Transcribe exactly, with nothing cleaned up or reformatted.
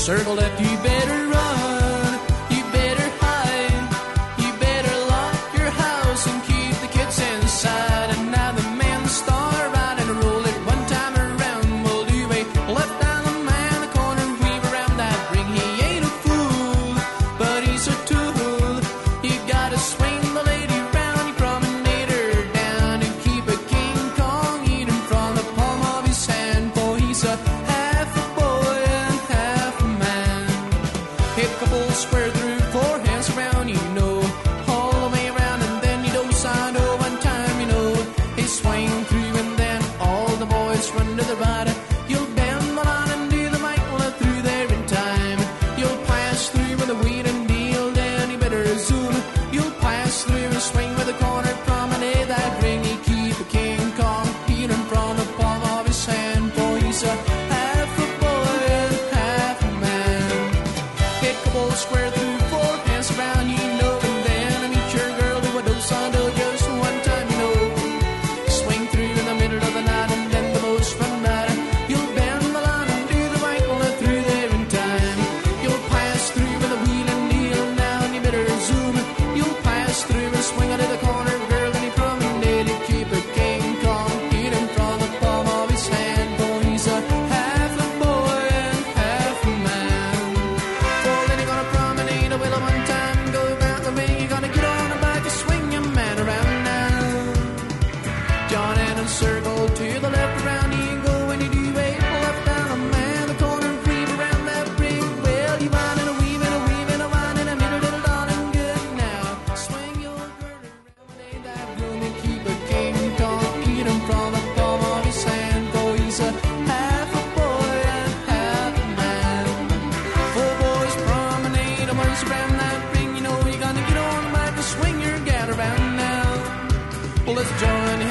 circle left, you better run, you better hide, you better lock your house and keep the kids inside. And now the man start riding and roll it one time around. We'll do a left down the man the corner and weave around that ring. He ain't a fool, but he's a tool. You gotta swing the lady round, you promenade her down and keep a King Kong eating from the palm of his hand. For he's a half a boy and half a man. Hit a couple square through, four hands around, you know, all the way around, and then you don't sign oh one time, you know. He swing through and then all the boys run to the right. You'll bend the line and do the Michael through there in time. You'll pass through with a wheel and deal, then you better zoom. You'll pass through and swing with a corner promenade that ring. You keep a King Kong eating from the palm of his hand. For he's a half a boy and half a man. Hit a couple square through, four hands around, you know, and then I meet your girl who a dos on do just one time, you know. Swing through in the middle of the night and then the most fun night. You'll bend the line and do the Michael through there in time. You'll pass through with a wheel and deal, now and you better zoom. You'll pass through and swing out of the corner, girl, and he promenade. You keep a King Kong eating from the palm of his hand. For he's a half a boy and half a man. For then you're gonna promenade a willow one time, go around the ring. You're gonna get on the back and swing your man around now. John and a circle to the left around, you go and you do a left down a man the corner and creep around that ring. Well, you whine and a weave and a weave and a whine and a middle little darling good now. Swing your girl around that room and keep a King Kong eating from the palm of his hand. For he's a half a boy and half a man. Four boys promenade once around that ring, you know you're gonna get on the back and swing your gal around now. Well, let's join